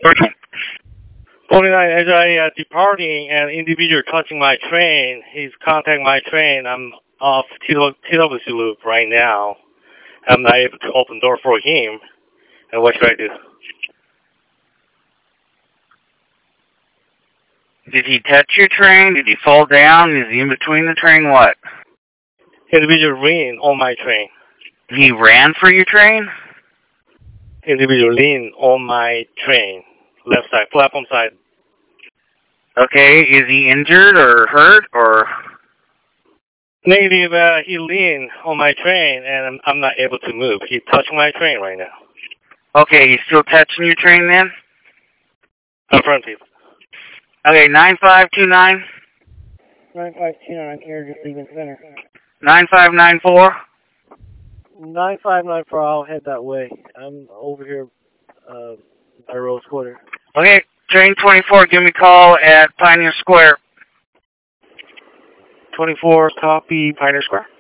49, as I departing, an individual touching my train. He's contacting my train. I'm off TWC loop right now. I'm not able to open door for him. And what should I do? Did he touch your train? Did he fall down? Is he in between the train? What? Individual ran on my train. He ran for your train? Individual lean on my train. Left side, platform side. Okay, is he injured or hurt or? Negative, he leaned on my train and I'm not able to move. He's touching my train right now. Okay, he's still touching your train then? Affirmative. Okay, 9529. 9529 here, just leaving center. 9594. 9594, I'll head that way. I'm over here by Rose Quarter. Okay, train 24, give me a call at Pioneer Square. 24, copy, Pioneer Square.